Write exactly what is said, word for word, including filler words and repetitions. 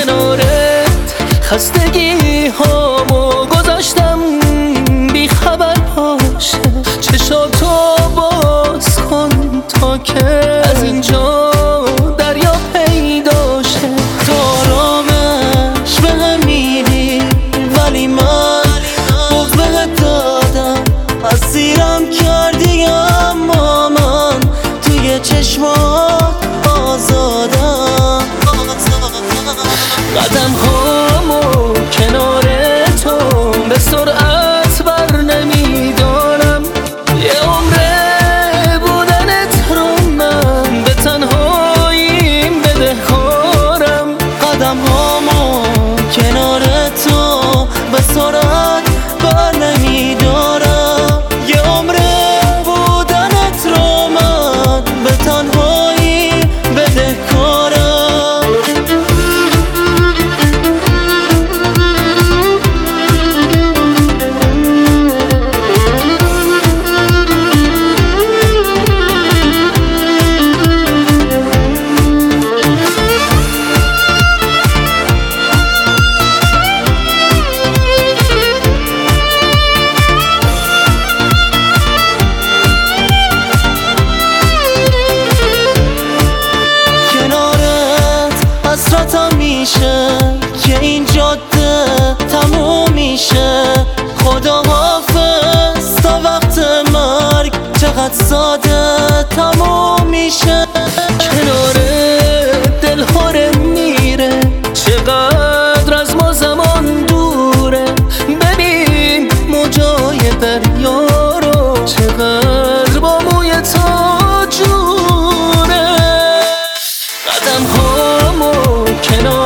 کنارت خستگی هامو گذاشتم بی خبر باشه. چشاتو باز کن تا که از اینجا دریا پیدا شه. تو آرامش به هم میری ولی من بغض بهت دادم، اسیرم کردی اما من توی چشمات آزادم. قدم هامو کنار تو به سرعت بر نمیدارم. یه عمره بودنت رو من به تنهاییم بدهکارم. قدم هامو کنار تو به سرعت بر نمیدارم. یه عمره بودنت رو من به تنهایی بدهکارم. حسرتم میشه که این جاده تموم میشه. خدا حافظ تا وقت مرگ چقدر ساده تموم میشه. کنار دل هاره میره چقدر از ما زمان دوره. ببین موجای دریا رو چقدر با موی تا جوره. قدم هامو کنار